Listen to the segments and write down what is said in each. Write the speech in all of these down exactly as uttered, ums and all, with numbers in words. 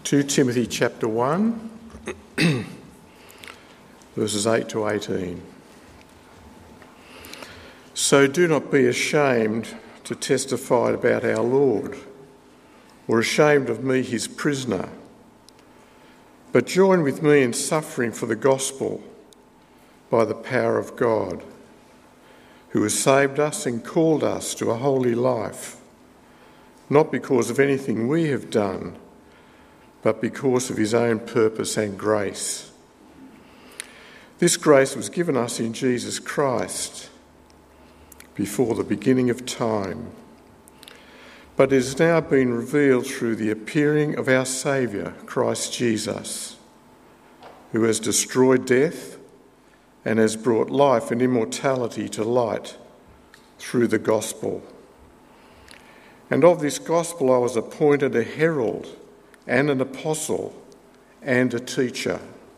Second Timothy chapter one, verses eight to eighteen. So do not be ashamed to testify about our Lord, or ashamed of me, his prisoner, but join with me in suffering for the gospel by the power of God, who has saved us and called us to a holy life, not because of anything we have done, but because of his own purpose and grace. This grace was given us in Jesus Christ before the beginning of time, but it has now been revealed through the appearing of our Saviour, Christ Jesus, who has destroyed death and has brought life and immortality to light through the gospel. And of this gospel I was appointed a herald and an apostle and a teacher.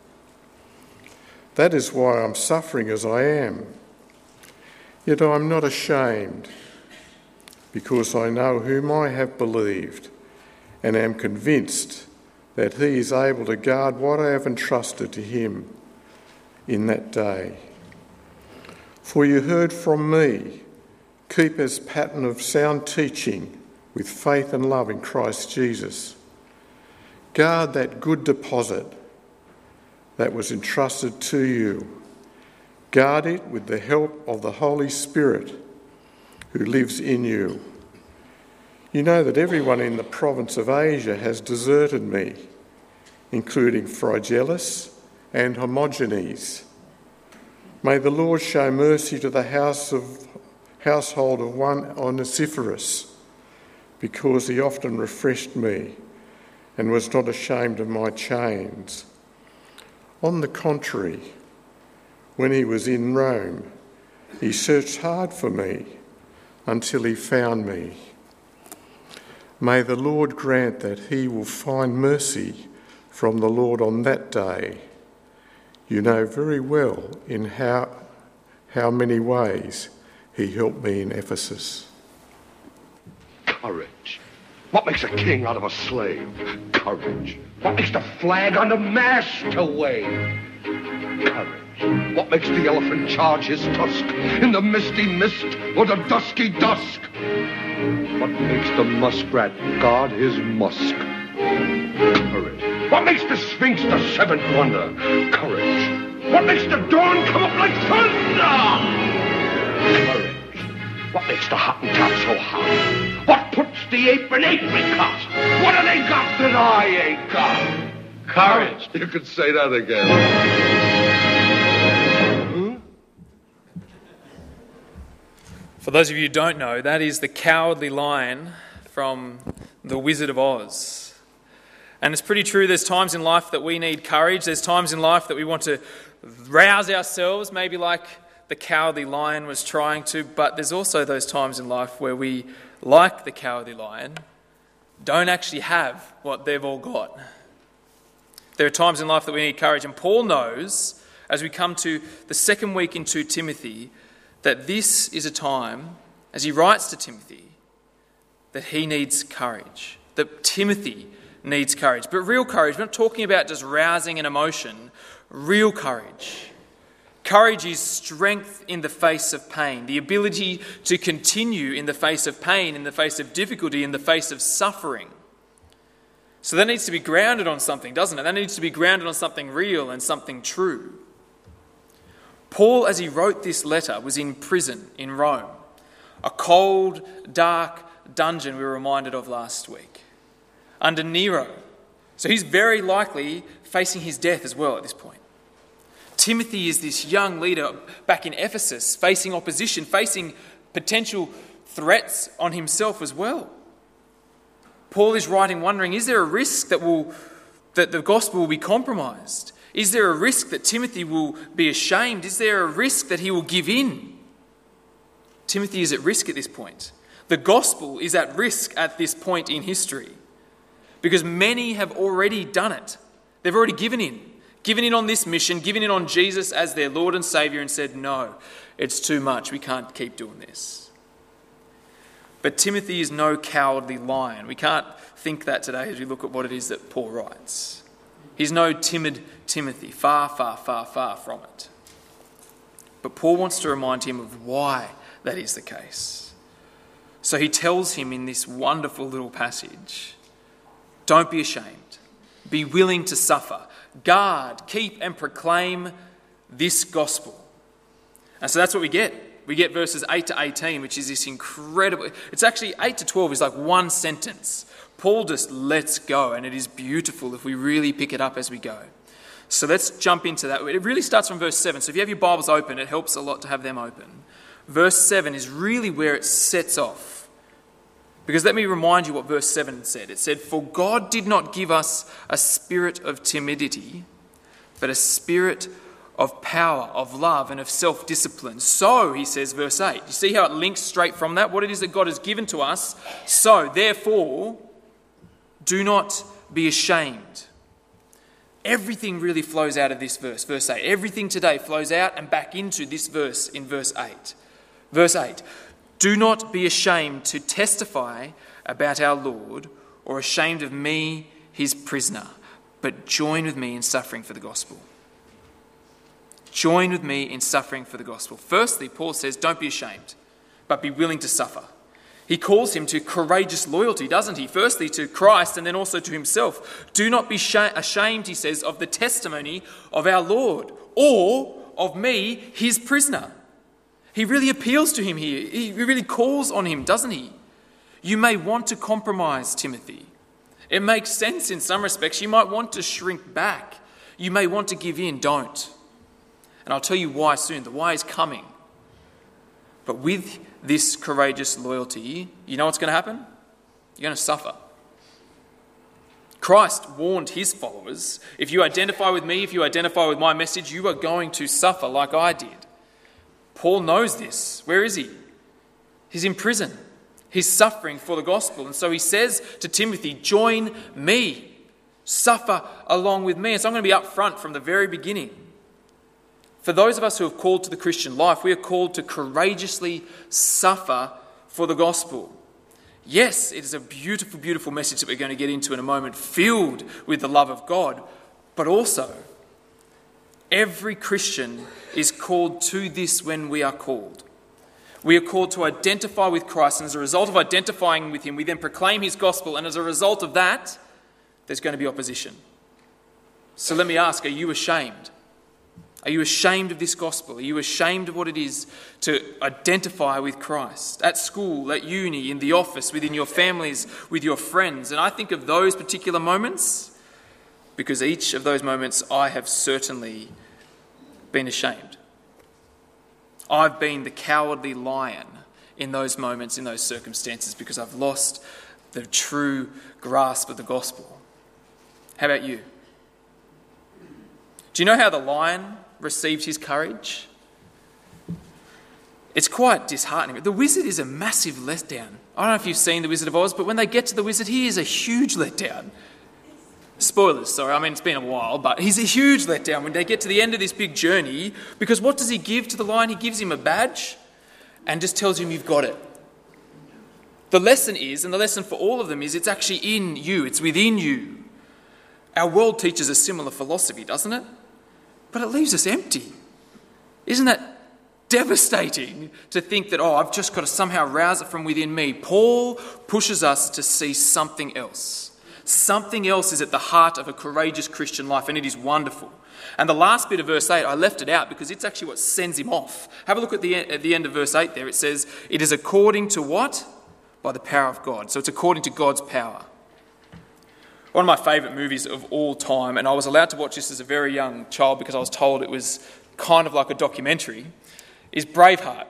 That is why I'm suffering as I am. Yet I am not ashamed, because I know whom I have believed and am convinced that he is able to guard what I have entrusted to him in that day. For you heard from me, keep as pattern of sound teaching with faith and love in Christ Jesus. Guard that good deposit that was entrusted to you. Guard it with the help of the Holy Spirit who lives in you. You know that everyone in the province of Asia has deserted me, including Phrygelus and Hermogenes. May the Lord show mercy to the house of, household of one Onesiphorus, because he often refreshed me and was not ashamed of my chains. On the contrary, when he was in Rome, he searched hard for me until he found me. May the Lord grant that he will find mercy from the Lord on that day. You know very well in how, how many ways he helped me in Ephesus. Courage. What makes a king out of a slave? Courage. What makes the flag on the mast to wave? Courage. What makes the elephant charge his tusk in the misty mist or the dusky dusk? What makes the muskrat guard his musk? Courage. What makes the sphinx the seventh wonder? Courage. What makes the dawn come up like thunder? Courage. What makes the Hottentot so hot? What puts the ape in apricot? What have they got that I ain't got? Courage. You could say that again. Huh? For those of you who don't know, that is the Cowardly Lion from The Wizard of Oz. And it's pretty true, there's times in life that we need courage. There's times in life that we want to rouse ourselves, maybe like the Cowardly Lion was trying to, but there's also those times in life where we, like the Cowardly Lion, don't actually have what they've all got. There are times in life that we need courage, and Paul knows, as we come to the second week in Second Timothy, that this is a time, as he writes to Timothy, that he needs courage, that Timothy needs courage. But real courage, we're not talking about just rousing an emotion, real courage. Courage is strength in the face of pain, the ability to continue in the face of pain, in the face of difficulty, in the face of suffering. So that needs to be grounded on something, doesn't it? That needs to be grounded on something real and something true. Paul, as he wrote this letter, was in prison in Rome, a cold, dark dungeon we were reminded of last week, under Nero. So he's very likely facing his death as well at this point. Timothy is this young leader back in Ephesus, facing opposition, facing potential threats on himself as well. Paul is writing wondering, is there a risk that will that the gospel will be compromised? Is there a risk that Timothy will be ashamed? Is there a risk that he will give in? Timothy is at risk at this point. The gospel is at risk at this point in history because many have already done it. They've already given in. Given in on this mission, given in on Jesus as their Lord and Saviour and said, no, it's too much. We can't keep doing this. But Timothy is no cowardly lion. We can't think that today as we look at what it is that Paul writes. He's no timid Timothy, far, far, far, far from it. But Paul wants to remind him of why that is the case. So he tells him in this wonderful little passage, don't be ashamed. Be willing to suffer. Guard, keep and proclaim this gospel. And so that's what we get. We get verses eight to eighteen, which is this incredible... It's actually eight to twelve is like one sentence. Paul just lets go, and it is beautiful if we really pick it up as we go. So let's jump into that. It really starts from verse seven. So if you have your Bibles open, it helps a lot to have them open. Verse seven is really where it sets off. Because let me remind you what verse seven said. It said, "For God did not give us a spirit of timidity, but a spirit of power, of love, and of self-discipline." So, he says, verse eight. You see how it links straight from that? What it is that God has given to us. So, therefore, do not be ashamed. Everything really flows out of this verse, verse eight. Everything today flows out and back into this verse in verse eight. Verse eight. "Do not be ashamed to testify about our Lord, or ashamed of me, his prisoner, but join with me in suffering for the gospel." Join with me in suffering for the gospel. Firstly, Paul says, don't be ashamed, but be willing to suffer. He calls him to courageous loyalty, doesn't he? Firstly to Christ and then also to himself. Do not be ashamed, he says, of the testimony of our Lord, or of me, his prisoner. He really appeals to him here. He really calls on him, doesn't he? You may want to compromise, Timothy. It makes sense in some respects. You might want to shrink back. You may want to give in. Don't. And I'll tell you why soon. The why is coming. But with this courageous loyalty, you know what's going to happen? You're going to suffer. Christ warned his followers, if you identify with me, if you identify with my message, you are going to suffer like I did. Paul knows this. Where is he? He's in prison. He's suffering for the gospel. And so he says to Timothy, join me. Suffer along with me. And so I'm going to be up front from the very beginning. For those of us who have called to the Christian life, we are called to courageously suffer for the gospel. Yes, it is a beautiful, beautiful message that we're going to get into in a moment, filled with the love of God. But also, every Christian is called to this when we are called. We are called to identify with Christ, and as a result of identifying with him, we then proclaim his gospel, and as a result of that, there's going to be opposition. So let me ask, are you ashamed? Are you ashamed of this gospel? Are you ashamed of what it is to identify with Christ? At school, at uni, in the office, within your families, with your friends. And I think of those particular moments because each of those moments I have certainly been ashamed. I've been the cowardly lion in those moments, in those circumstances, because I've lost the true grasp of the gospel. How about you? Do you know how the lion received his courage? It's quite disheartening. The Wizard is a massive letdown. I don't know if you've seen The Wizard of Oz, but when they get to the Wizard, he is a huge letdown. Spoilers, sorry, I mean, it's been a while, but he's a huge letdown when they get to the end of this big journey, because what does he give to the lion? He gives him a badge and just tells him, you've got it. The lesson is, and the lesson for all of them is, it's actually in you, it's within you. Our world teaches a similar philosophy, doesn't it? But it leaves us empty. Isn't that devastating to think that, oh, I've just got to somehow rouse it from within me? Paul pushes us to see something else. Something else is at the heart of a courageous Christian life, and it is wonderful. And the last bit of verse eight, I left it out because it's actually what sends him off. Have a look at the, at the end of verse eight there. It says, it is according to what? By the power of God. So it's according to God's power. One of my favourite movies of all time, and I was allowed to watch this as a very young child because I was told it was kind of like a documentary, is Braveheart.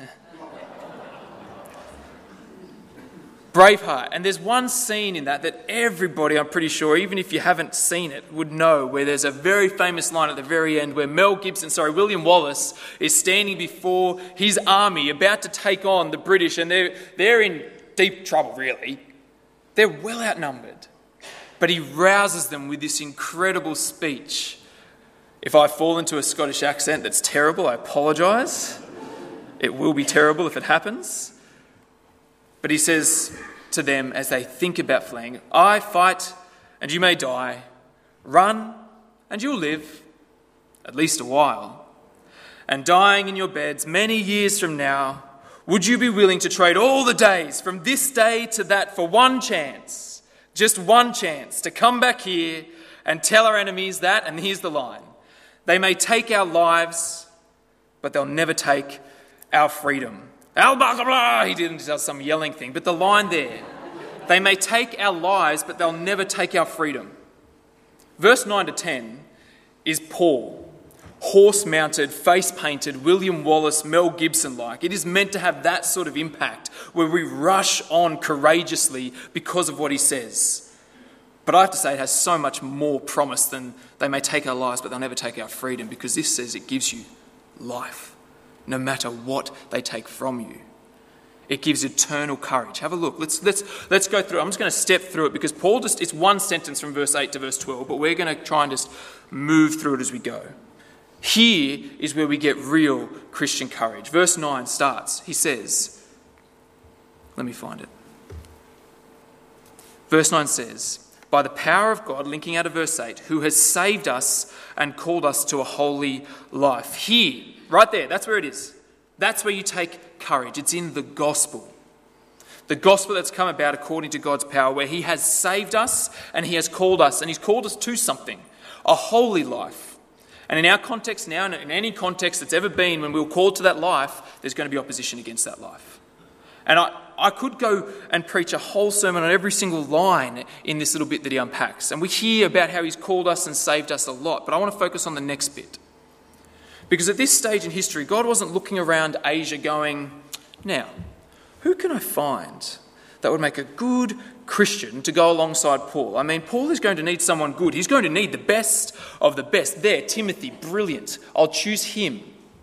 Braveheart. And there's one scene in that that everybody, I'm pretty sure, even if you haven't seen it, would know, where there's a very famous line at the very end where Mel Gibson, sorry, William Wallace is standing before his army about to take on the British, and they're, they're in deep trouble, really. They're well outnumbered. But he rouses them with this incredible speech. If I fall into a Scottish accent that's terrible, I apologise. It will be terrible if it happens. But he says to them as they think about fleeing, I fight and you may die. Run and you'll live, at least a while. And dying in your beds many years from now, would you be willing to trade all the days from this day to that for one chance, just one chance to come back here and tell our enemies that, and here's the line, they may take our lives, but they'll never take our freedom. Al blah, blah, blah. He didn't do some yelling thing, but the line there, they may take our lives, but they'll never take our freedom. Verse nine to ten is Paul, horse-mounted, face-painted, William Wallace, Mel Gibson-like. It is meant to have that sort of impact where we rush on courageously because of what he says. But I have to say it has so much more promise than they may take our lives, but they'll never take our freedom, because this says it gives you life, no matter what they take from you. It gives eternal courage. Have a look. Let's let's let's go through it. I'm just going to step through it because Paul just, it's one sentence from verse eight to verse twelve, but we're going to try and just move through it as we go. Here is where we get real Christian courage. Verse nine starts. He says, let me find it. Verse nine says, by the power of God, linking out of verse eight, who has saved us and called us to a holy life. Here, right there, that's where it is. That's where you take courage. It's in the gospel. The gospel that's come about according to God's power, where he has saved us and he has called us, and he's called us to something, a holy life. And in our context now, and in any context that's ever been, when we were called to that life, there's going to be opposition against that life. And I, I could go and preach a whole sermon on every single line in this little bit that he unpacks. And we hear about how he's called us and saved us a lot, but I want to focus on the next bit. Because at this stage in history, God wasn't looking around Asia going, now, who can I find that would make a good Christian to go alongside Paul? I mean, Paul is going to need someone good. He's going to need the best of the best. There, Timothy, brilliant. I'll choose him.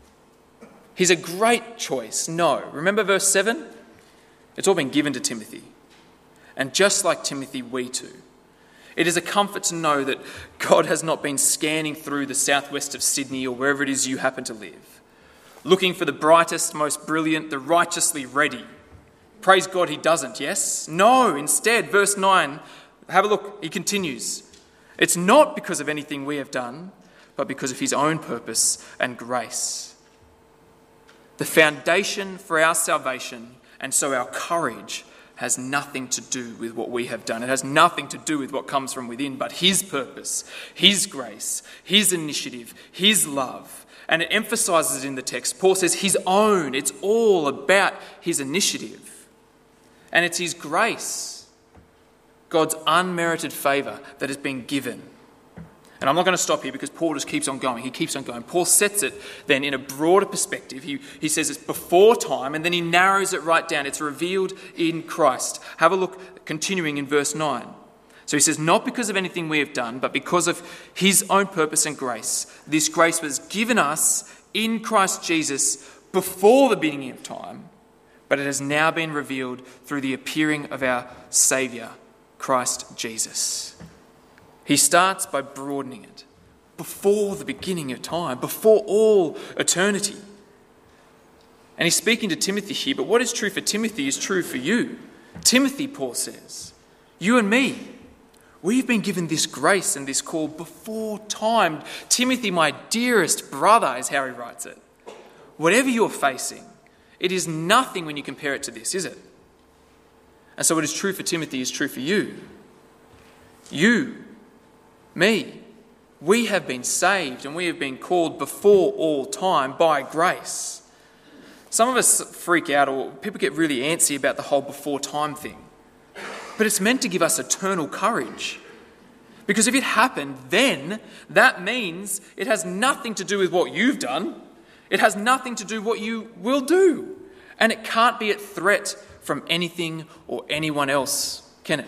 He's a great choice. No. Remember verse seven? It's all been given to Timothy. And just like Timothy, we too. It is a comfort to know that God has not been scanning through the southwest of Sydney or wherever it is you happen to live, looking for the brightest, most brilliant, the righteously ready. Praise God he doesn't, yes? No, instead, verse nine, have a look, he continues. It's not because of anything we have done, but because of his own purpose and grace. The foundation for our salvation, and so our courage, has nothing to do with what we have done. It has nothing to do with what comes from within, but his purpose, his grace, his initiative, his love. And it emphasises it in the text. Paul says his own. It's all about his initiative. And it's his grace, God's unmerited favour that has been given. And I'm not going to stop here because Paul just keeps on going. He keeps on going. Paul sets it then in a broader perspective. He, he says it's before time, and then he narrows it right down. It's revealed in Christ. Have a look, continuing in verse nine. So he says, not because of anything we have done, but because of his own purpose and grace. This grace was given us in Christ Jesus before the beginning of time, but it has now been revealed through the appearing of our Saviour, Christ Jesus. He starts by broadening it before the beginning of time, before all eternity. And he's speaking to Timothy here, but what is true for Timothy is true for you. Timothy, Paul says, you and me, we've been given this grace and this call before time. Timothy, my dearest brother, is how he writes it. Whatever you're facing, it is nothing when you compare it to this, is it? And so what is true for Timothy is true for you. You, me, we have been saved and we have been called before all time by grace. Some of us freak out, or people get really antsy about the whole before time thing. But it's meant to give us eternal courage. Because if it happened then, that means it has nothing to do with what you've done. It has nothing to do with what you will do. And it can't be a threat from anything or anyone else, can it?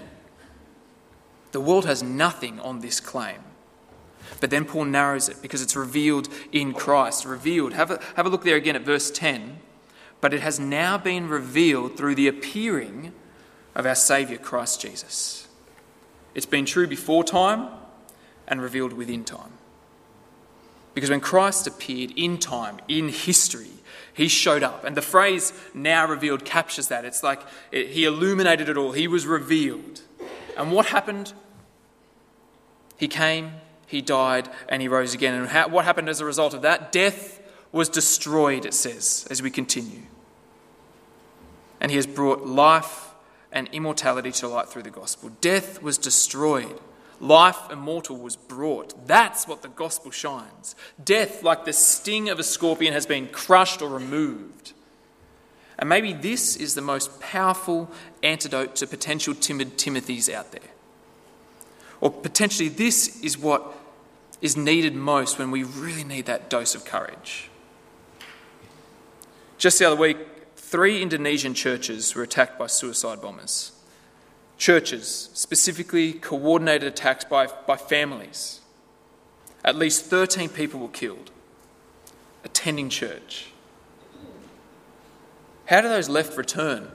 The world has nothing on this claim. But then Paul narrows it because it's revealed in Christ. Revealed. Have a, have a look there again at verse ten. But it has now been revealed through the appearing of our Saviour, Christ Jesus. It's been true before time and revealed within time. Because when Christ appeared in time, in history, he showed up. And the phrase "now revealed" captures that. It's like it, he illuminated it all. He was revealed. And what happened? He came, he died, and he rose again. And how, what happened as a result of that? Death was destroyed, it says, as we continue. And he has brought life and immortality to light through the gospel. Death was destroyed. Life immortal was brought. That's what the gospel shines. Death, like the sting of a scorpion, has been crushed or removed. And maybe this is the most powerful antidote to potential timid Timothys out there. Or potentially this is what is needed most when we really need that dose of courage. Just the other week, three Indonesian churches were attacked by suicide bombers. Churches, specifically coordinated attacks by, by families. At least thirteen people were killed attending church. How do those left return?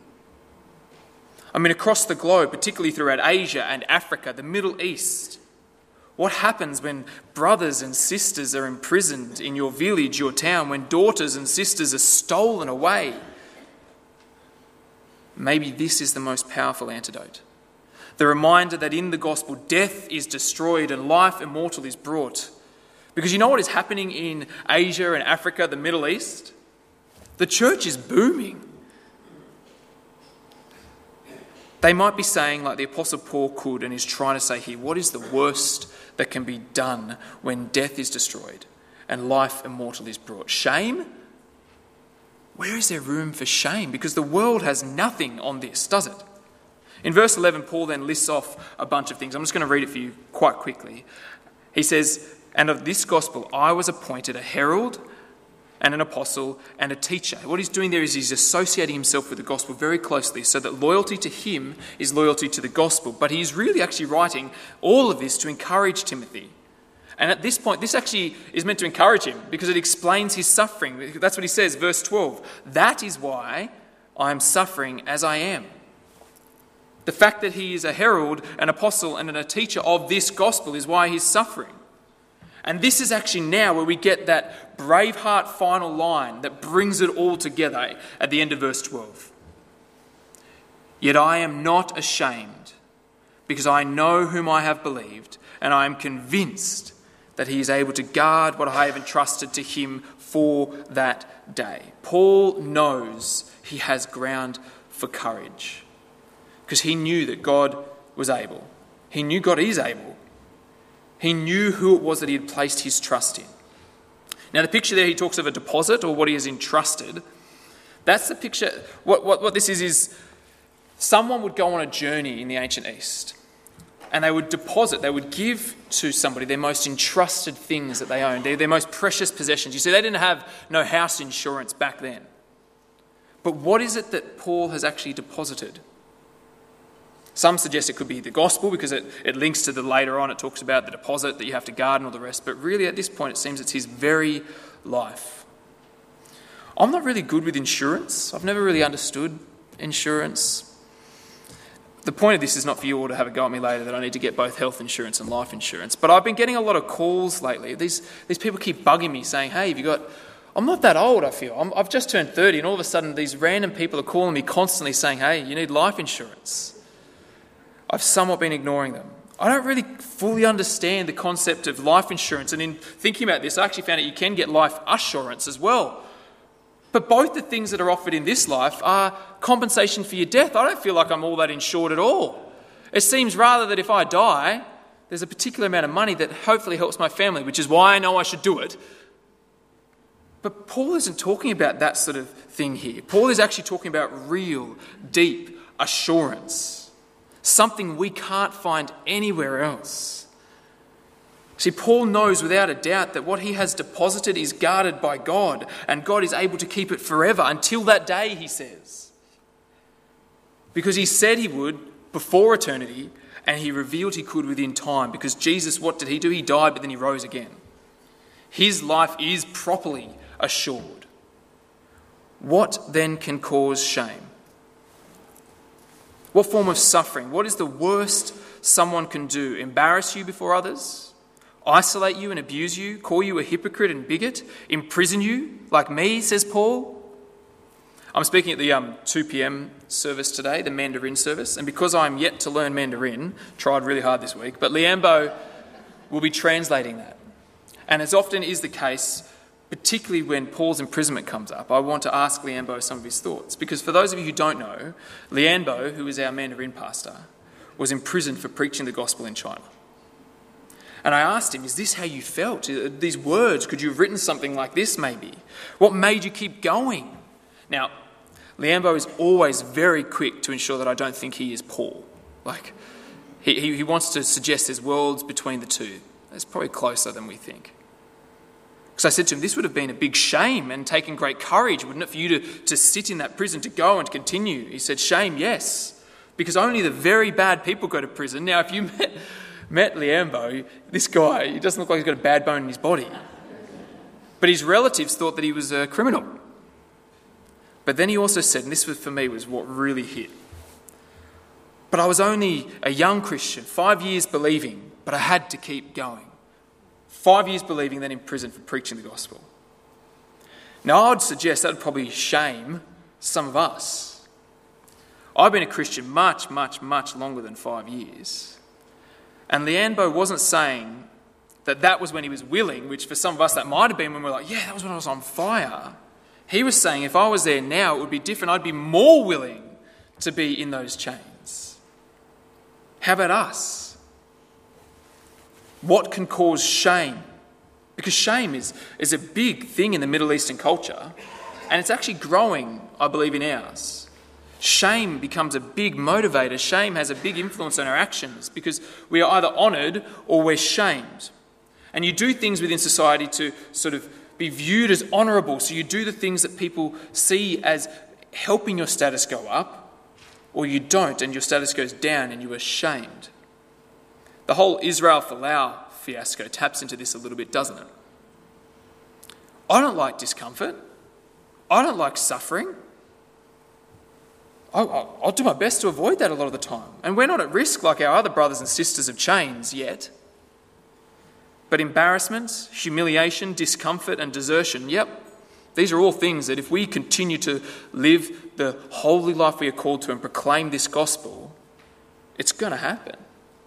I mean, across the globe, particularly throughout Asia and Africa, the Middle East, what happens when brothers and sisters are imprisoned in your village, your town, when daughters and sisters are stolen away? Maybe this is the most powerful antidote. The reminder that in the gospel, death is destroyed and life immortal is brought. Because you know what is happening in Asia and Africa, the Middle East? The church is booming. They might be saying, like the Apostle Paul could and is trying to say here, what is the worst that can be done when death is destroyed and life immortal is brought? Shame? Where is there room for shame? Because the world has nothing on this, does it? In verse eleven, Paul then lists off a bunch of things. I'm just going to read it for you quite quickly. He says, "And of this gospel I was appointed a herald and an apostle and a teacher." What he's doing there is he's associating himself with the gospel very closely so that loyalty to him is loyalty to the gospel. But he's really actually writing all of this to encourage Timothy. And at this point, this actually is meant to encourage him because it explains his suffering. That's what he says, verse twelve. "That is why I am suffering as I am." The fact that he is a herald, an apostle, and a teacher of this gospel is why he's suffering. And this is actually now where we get that Braveheart final line that brings it all together at the end of verse twelve. "Yet I am not ashamed, because I know whom I have believed, and I am convinced that he is able to guard what I have entrusted to him for that day." Paul knows he has ground for courage because he knew that God was able. He knew God is able. He knew who it was that he had placed his trust in. Now, the picture there, he talks of a deposit or what he has entrusted. That's the picture. What, what, what this is, is someone would go on a journey in the ancient East and they would deposit, they would give to somebody their most entrusted things that they owned, their, their most precious possessions. You see, they didn't have no house insurance back then. But what is it that Paul has actually deposited? Some suggest it could be the gospel because it, it links to the later on, it talks about the deposit that you have to guard and all the rest. But really at this point it seems it's his very life. I'm not really good with insurance. I've never really understood insurance. The point of this is not for you all to have a go at me later that I need to get both health insurance and life insurance. But I've been getting a lot of calls lately. These, these people keep bugging me saying, "Hey, have you got..." I'm not that old, I feel. I'm, I've just turned thirty and all of a sudden these random people are calling me constantly saying, "Hey, you need life insurance." I've somewhat been ignoring them. I don't really fully understand the concept of life insurance. And in thinking about this, I actually found that you can get life assurance as well. But both the things that are offered in this life are compensation for your death. I don't feel like I'm all that insured at all. It seems rather that if I die, there's a particular amount of money that hopefully helps my family, which is why I know I should do it. But Paul isn't talking about that sort of thing here. Paul is actually talking about real, deep assurance. Something we can't find anywhere else. See, Paul knows without a doubt that what he has deposited is guarded by God, and God is able to keep it forever until that day, he says. Because he said he would before eternity, and he revealed he could within time. Because Jesus, what did he do? He died, but then he rose again. His life is properly assured. What then can cause shame? What form of suffering? What is the worst someone can do? Embarrass you before others? isolate you and abuse you, call you a hypocrite and bigot, imprison you like me, says Paul. I'm speaking at the um, two p.m. service today, the Mandarin service, and because I'm yet to learn Mandarin, tried really hard this week, but Liambo will be translating that. And as often is the case, particularly when Paul's imprisonment comes up, I want to ask Liambo some of his thoughts. Because for those of you who don't know, Liambo, who is our Mandarin pastor, was imprisoned for preaching the gospel in China. And I asked him, is this how you felt? These words, could you have written something like this maybe? What made you keep going? Now, Liambo is always very quick to ensure that I don't think he is Paul. Like, he, he, he wants to suggest there's worlds between the two. It's probably closer than we think. Because I said to him, this would have been a big shame and taken great courage, wouldn't it, for you to, to sit in that prison, to go and continue? He said, shame, yes, because only the very bad people go to prison. Now, if you met, met Liambo, this guy, he doesn't look like he's got a bad bone in his body. But his relatives thought that he was a criminal. But then he also said, and this was, for me was what really hit, but I was only a young Christian, five years believing, but I had to keep going. Five years believing, then in prison for preaching the gospel. Now, I would suggest that would probably shame some of us. I've been a Christian much, much, much longer than five years. And Liambo wasn't saying that that was when he was willing, which for some of us that might have been when we were like, yeah, that was when I was on fire. He was saying if I was there now, it would be different. I'd be more willing to be in those chains. How about us? What can cause shame? Because shame is, is a big thing in the Middle Eastern culture, and it's actually growing, I believe, in ours. Shame becomes a big motivator. Shame has a big influence on our actions because we are either honoured or we're shamed. And you do things within society to sort of be viewed as honourable. So you do the things that people see as helping your status go up, or you don't and your status goes down and you are shamed. The whole Israel Folau fiasco taps into this a little bit, doesn't it? I don't like discomfort. I don't like suffering. I, I, I'll do my best to avoid that a lot of the time. And we're not at risk like our other brothers and sisters of chains yet. But embarrassment, humiliation, discomfort and desertion, yep, these are all things that if we continue to live the holy life we are called to and proclaim this gospel, it's going to happen.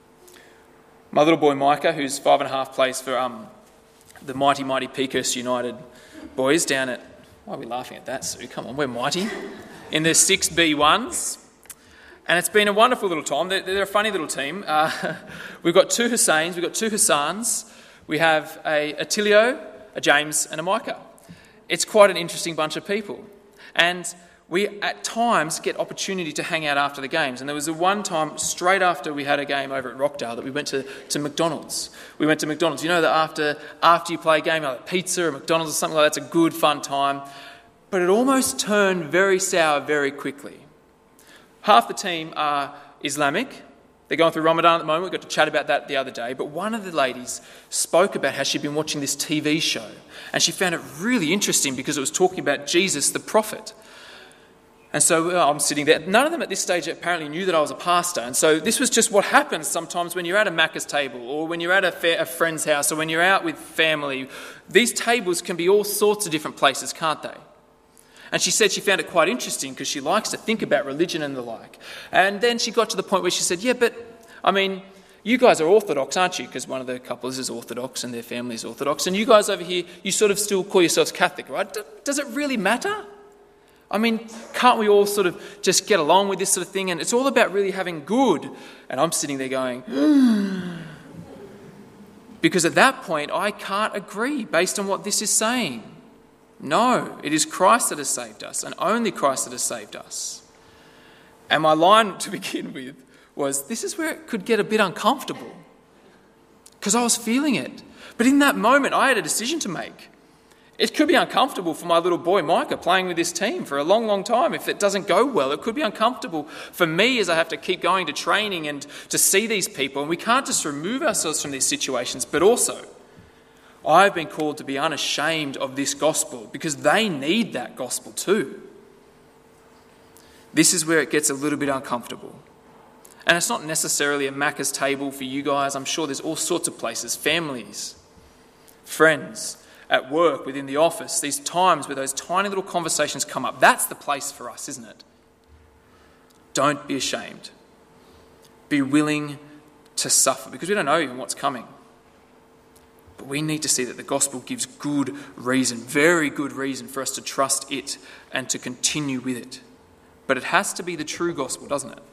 My little boy Micah, who's five and a half, plays for um, the mighty, mighty Peakhurst United boys down at... Why are we laughing at that, Sue? Come on, we're mighty. In the six B ones. And it's been a wonderful little time. They're, they're a funny little team. Uh, we've got two Husseins, we've got two Hassans. We have a Attilio, a James and a Micah. It's quite an interesting bunch of people. And we at times get opportunity to hang out after the games. And there was a one time straight after we had a game over at Rockdale that we went to, to McDonald's. We went to McDonald's. You know that after after you play a game, like pizza or McDonald's or something like that's a good fun time. But it almost turned very sour very quickly. Half the team are Islamic. They're going through Ramadan at the moment. We got to chat about that the other day. But one of the ladies spoke about how she'd been watching this T V show. And she found it really interesting because it was talking about Jesus, the prophet. And so well, I'm sitting there. None of them at this stage apparently knew that I was a pastor. And so this was just what happens sometimes when you're at a Macca's table or when you're at a, fa- a friend's house or when you're out with family. These tables can be all sorts of different places, can't they? And she said she found it quite interesting because she likes to think about religion and the like. And then she got to the point where she said, yeah, but, I mean, you guys are Orthodox, aren't you? Because one of the couples is Orthodox and their family is Orthodox. And you guys over here, you sort of still call yourselves Catholic, right? D- does it really matter? I mean, can't we all sort of just get along with this sort of thing? And it's all about really having good. And I'm sitting there going, mm. Because at that point, I can't agree based on what this is saying. No, it is Christ that has saved us, and only Christ that has saved us. And my line to begin with was, this is where it could get a bit uncomfortable, because I was feeling it. But in that moment, I had a decision to make. It could be uncomfortable for my little boy Micah playing with this team for a long, long time. If it doesn't go well, it could be uncomfortable for me as I have to keep going to training and to see these people. And we can't just remove ourselves from these situations, but also I've been called to be unashamed of this gospel because they need that gospel too. This is where it gets a little bit uncomfortable. And it's not necessarily a Macca's table for you guys. I'm sure there's all sorts of places, families, friends, at work, within the office, these times where those tiny little conversations come up. That's the place for us, isn't it? Don't be ashamed. Be willing to suffer, because we don't know even what's coming. But we need to see that the gospel gives good reason, very good reason for us to trust it and to continue with it. But it has to be the true gospel, doesn't it?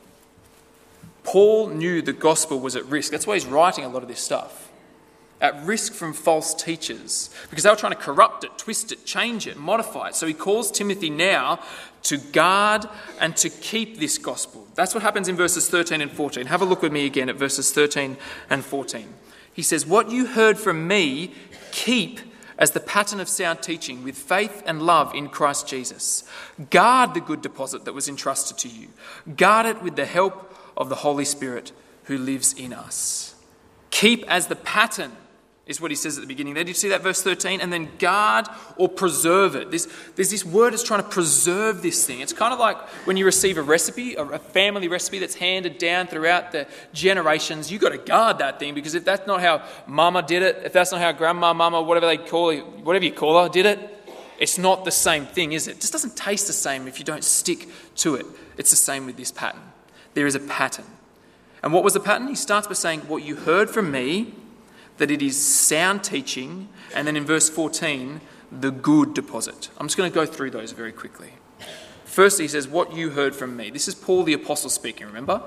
Paul knew the gospel was at risk. That's why he's writing a lot of this stuff. At risk from false teachers, because they were trying to corrupt it, twist it, change it, modify it. So he calls Timothy now to guard and to keep this gospel. That's what happens in verses thirteen and fourteen. Have a look with me again at verses thirteen and fourteen. He says, "What you heard from me, keep as the pattern of sound teaching with faith and love in Christ Jesus. Guard the good deposit that was entrusted to you. Guard it with the help of the Holy Spirit who lives in us." Keep as the pattern is what he says at the beginning there. Did you see that, verse thirteen? And then guard or preserve it. This, there's this word that's trying to preserve this thing. It's kind of like when you receive a recipe, a family recipe that's handed down throughout the generations. You've got to guard that thing, because if that's not how mama did it, if that's not how grandma, mama, whatever they call it, whatever you call her, did it, it's not the same thing, is it? It just doesn't taste the same if you don't stick to it. It's the same with this pattern. There is a pattern. And what was the pattern? He starts by saying, "What you heard from me, that it is sound teaching," and then in verse fourteen, the good deposit. I'm just going to go through those very quickly. First, he says, "What you heard from me." This is Paul the apostle speaking, remember?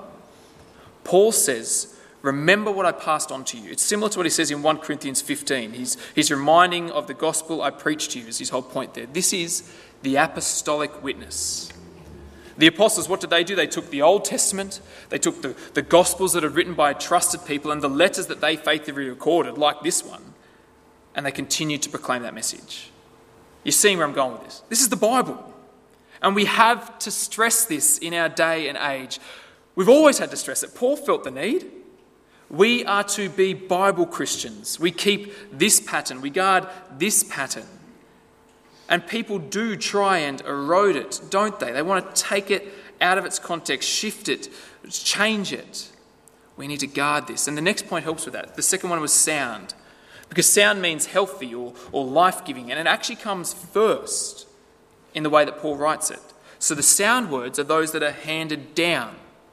Paul says, "Remember what I passed on to you." It's similar to what he says in First Corinthians fifteen. He's, he's reminding of the gospel I preached to you, is his whole point there. This is the apostolic witness. The apostles, what did they do? They took the Old Testament, they took the, the Gospels that are written by trusted people and the letters that they faithfully recorded, like this one, and they continued to proclaim that message. You're seeing where I'm going with this. This is the Bible. And we have to stress this in our day and age. We've always had to stress it. Paul felt the need. We are to be Bible Christians. We keep this pattern. We guard this pattern. And people do try and erode it, don't they? They want to take it out of its context, shift it, change it. We need to guard this. And the next point helps with that. The second one was sound. Because sound means healthy or, or life-giving. And it actually comes first in the way that Paul writes it. So the sound words are those that are handed down.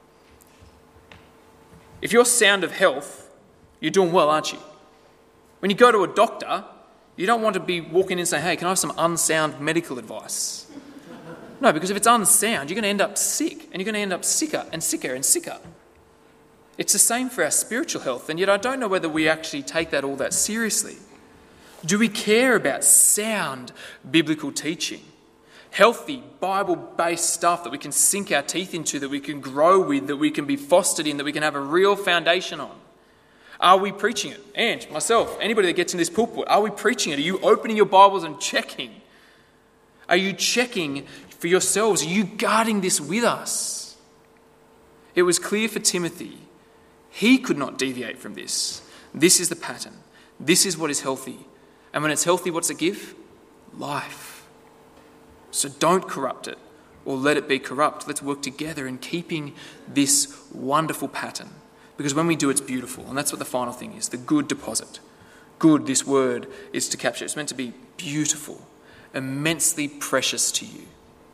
If you're sound of health, you're doing well, aren't you? When you go to a doctor, you don't want to be walking in and saying, "Hey, can I have some unsound medical advice?" No, because if it's unsound, you're going to end up sick, and you're going to end up sicker and sicker and sicker. It's the same for our spiritual health, and yet I don't know whether we actually take that all that seriously. Do we care about sound biblical teaching? Healthy, Bible-based stuff that we can sink our teeth into, that we can grow with, that we can be fostered in, that we can have a real foundation on? Are we preaching it? And myself, anybody that gets in this pulpit, are we preaching it? Are you opening your Bibles and checking? Are you checking for yourselves? Are you guarding this with us? It was clear for Timothy. He could not deviate from this. This is the pattern. This is what is healthy. And when it's healthy, what's it give? Life. So don't corrupt it or let it be corrupt. Let's work together in keeping this wonderful pattern. Because when we do, it's beautiful. And that's what the final thing is, the good deposit. Good, this word, is to capture. It's meant to be beautiful, immensely precious to you.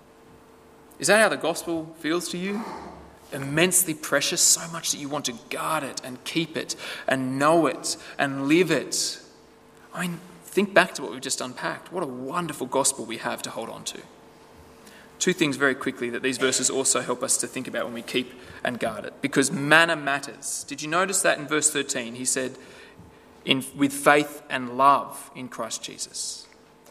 Is that how the gospel feels to you? Immensely precious, so much that you want to guard it and keep it and know it and live it. I mean, think back to what we've just unpacked. What a wonderful gospel we have to hold on to. Two things very quickly that these verses also help us to think about when we keep and guard it. Because manner matters. Did you notice that in verse thirteen? He said, in, with faith and love in Christ Jesus.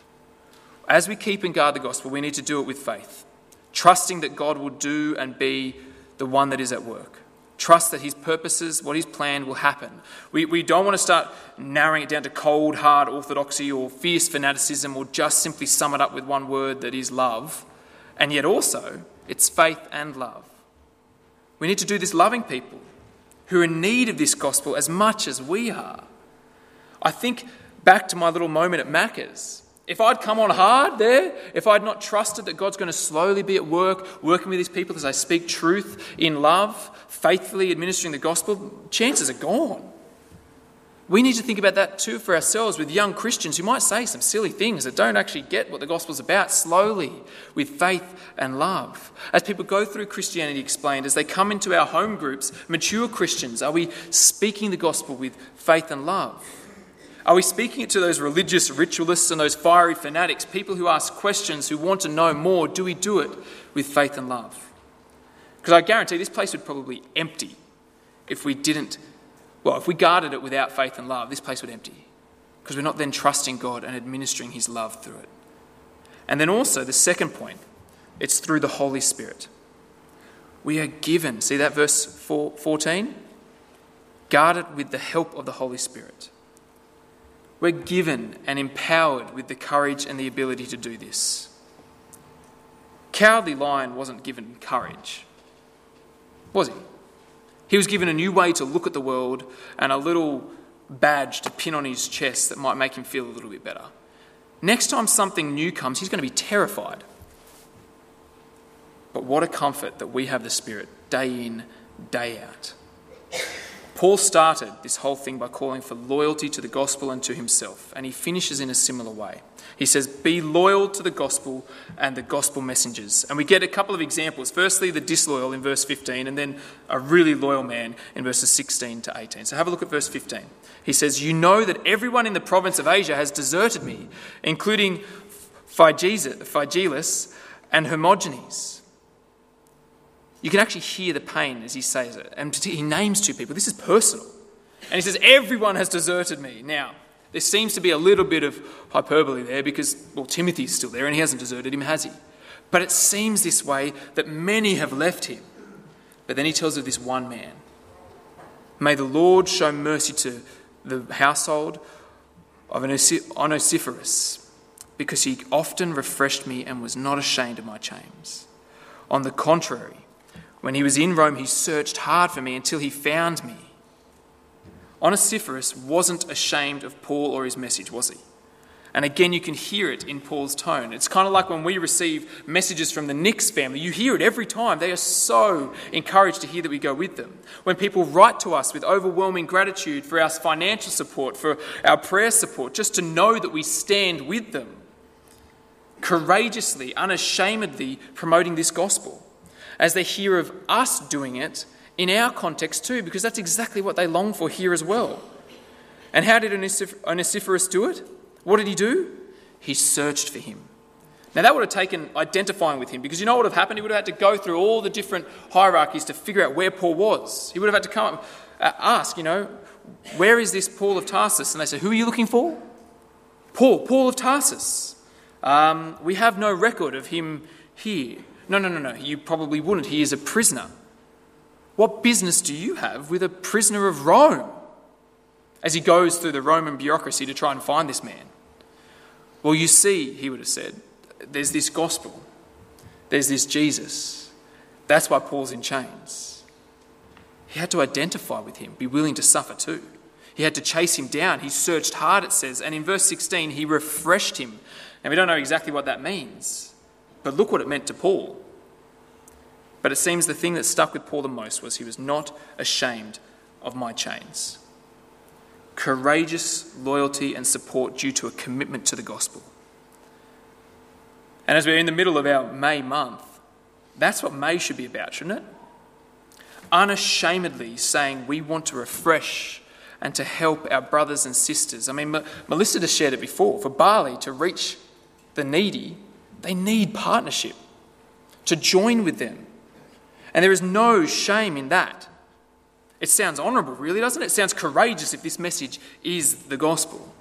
As we keep and guard the gospel, we need to do it with faith. Trusting that God will do and be the one that is at work. Trust that his purposes, what he's planned, will happen. We, we don't want to start narrowing it down to cold, hard orthodoxy or fierce fanaticism or just simply sum it up with one word that is love. And yet also, it's faith and love. We need to do this loving people who are in need of this gospel as much as we are. I think back to my little moment at Macca's. If I'd come on hard there, if I'd not trusted that God's going to slowly be at work, working with these people as I speak truth in love, faithfully administering the gospel, chances are gone. We need to think about that too for ourselves with young Christians who might say some silly things that don't actually get what the gospel's about, slowly, with faith and love. As people go through Christianity Explained, as they come into our home groups, mature Christians, are we speaking the gospel with faith and love? Are we speaking it to those religious ritualists and those fiery fanatics, people who ask questions, who want to know more? Do we do it with faith and love? Because I guarantee this place would probably empty if we didn't, well, if we guarded it without faith and love, this place would empty. Because we're not then trusting God and administering his love through it. And then also, the second point, it's through the Holy Spirit. We are given, see that verse fourteen? Guarded with the help of the Holy Spirit. We're given and empowered with the courage and the ability to do this. Cowardly Lion wasn't given courage, was he? He was given a new way to look at the world and a little badge to pin on his chest that might make him feel a little bit better. Next time something new comes, he's going to be terrified. But what a comfort that we have the Spirit day in, day out. Paul started this whole thing by calling for loyalty to the gospel and to himself, and he finishes in a similar way. He says, be loyal to the gospel and the gospel messengers. And we get a couple of examples. Firstly, the disloyal in verse fifteen, and then a really loyal man in verses sixteen to eighteen. So have a look at verse fifteen. He says, you know that everyone in the province of Asia has deserted me, including Phygelus and Hermogenes. You can actually hear the pain as he says it. And he names two people. This is personal. And he says, everyone has deserted me. Now, there seems to be a little bit of hyperbole there because, well, Timothy's still there and he hasn't deserted him, has he? But it seems this way that many have left him. But then he tells of this one man. May the Lord show mercy to the household of Onesiphorus, because he often refreshed me and was not ashamed of my chains. On the contrary, when he was in Rome, he searched hard for me until he found me. Onesiphorus wasn't ashamed of Paul or his message, was he? And again, you can hear it in Paul's tone. It's kind of like when we receive messages from the Nix family. You hear it every time. They are so encouraged to hear that we go with them. When people write to us with overwhelming gratitude for our financial support, for our prayer support, just to know that we stand with them, courageously, unashamedly promoting this gospel, as they hear of us doing it in our context too, because that's exactly what they long for here as well. And how did Onesiphorus do it? What did he do? He searched for him. Now that would have taken identifying with him, because you know what would have happened? He would have had to go through all the different hierarchies to figure out where Paul was. He would have had to come up, uh, ask, you know, where is this Paul of Tarsus? And they say, who are you looking for? Paul, Paul of Tarsus. Um, we have no record of him here. No, no, no, no, you probably wouldn't. He is a prisoner. What business do you have with a prisoner of Rome? As he goes through the Roman bureaucracy to try and find this man. Well, you see, he would have said, there's this gospel. There's this Jesus. That's why Paul's in chains. He had to identify with him, be willing to suffer too. He had to chase him down. He searched hard, it says. And in verse sixteen, he refreshed him. And we don't know exactly what that means. But look what it meant to Paul. But it seems the thing that stuck with Paul the most was he was not ashamed of my chains. Courageous loyalty and support due to a commitment to the gospel. And as we're in the middle of our May month, that's what May should be about, shouldn't it? Unashamedly saying we want to refresh and to help our brothers and sisters. I mean, M- Melissa has shared it before. For Bali to reach the needy, they need partnership, to join with them. And there is no shame in that. It sounds honourable, really, doesn't it? It sounds courageous if this message is the gospel.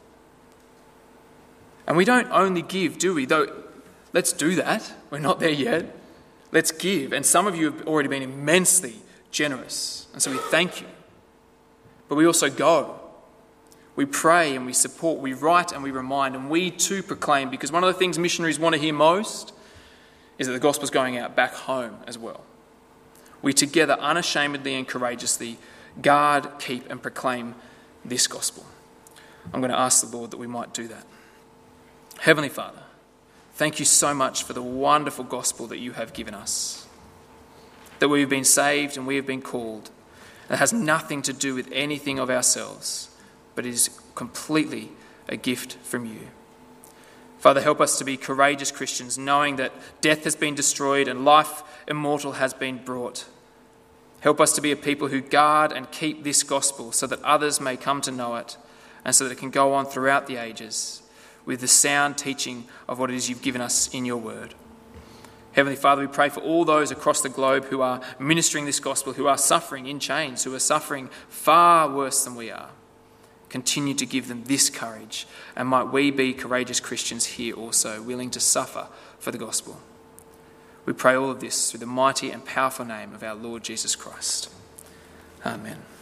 And we don't only give, do we? Though, let's do that. We're not there yet. Let's give. And some of you have already been immensely generous. And so we thank you. But we also go. We pray and we support. We write and we remind. And we too proclaim, because one of the things missionaries want to hear most is that the gospel's going out back home as well. We together unashamedly and courageously guard, keep and proclaim this gospel. I'm going to ask the Lord that we might do that. Heavenly Father, thank you so much for the wonderful gospel that you have given us, that we have been saved and we have been called. It has nothing to do with anything of ourselves, but it is completely a gift from you. Father, help us to be courageous Christians, knowing that death has been destroyed and life immortal has been brought. Help us to be a people who guard and keep this gospel so that others may come to know it and so that it can go on throughout the ages with the sound teaching of what it is you've given us in your word. Heavenly Father, we pray for all those across the globe who are ministering this gospel, who are suffering in chains, who are suffering far worse than we are. Continue to give them this courage, and might we be courageous Christians here also, willing to suffer for the gospel. We pray all of this through the mighty and powerful name of our Lord Jesus Christ. Amen.